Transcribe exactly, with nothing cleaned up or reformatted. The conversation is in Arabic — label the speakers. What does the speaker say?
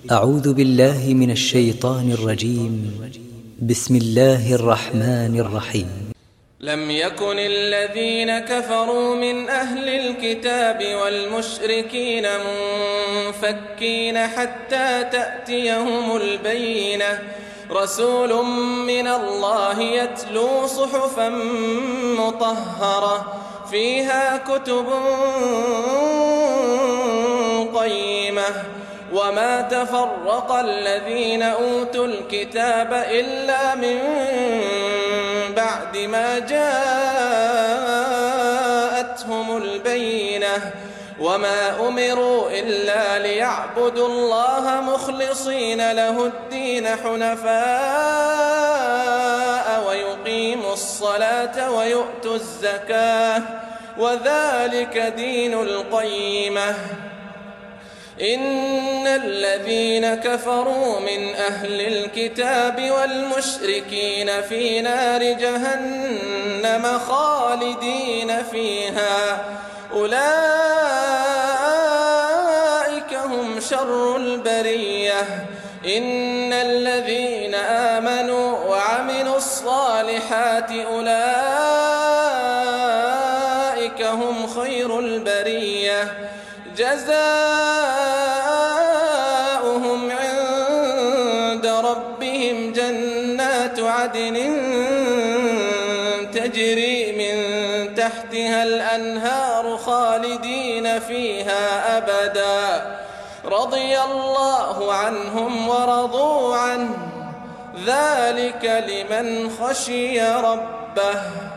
Speaker 1: أعوذ بالله من الشيطان الرجيم. بسم الله الرحمن الرحيم.
Speaker 2: لم يكن الذين كفروا من أهل الكتاب والمشركين منفكين حتى تأتيهم البينة، رسول من الله يتلو صحفا مطهرة فيها كتب قيمة، وما تفرق الذين أوتوا الكتاب إلا من بعد ما جاءتهم البينة، وما أمروا إلا ليعبدوا الله مخلصين له الدين حنفاء ويقيموا الصلاة ويؤتوا الزكاة، وذلك دين القيمة. إن الذين كفروا من أهل الكتاب والمشركين في نار جهنم خالدين فيها، أولئك هم شر البرية. إن الذين آمنوا وعملوا الصالحات أولئك هم خير البرية، جزاؤهم عند ربهم جنات عدن تجري من تحتها الأنهار خالدين فيها أبدا، رضي الله عنهم ورضوا عنه، ذلك لمن خشي ربه.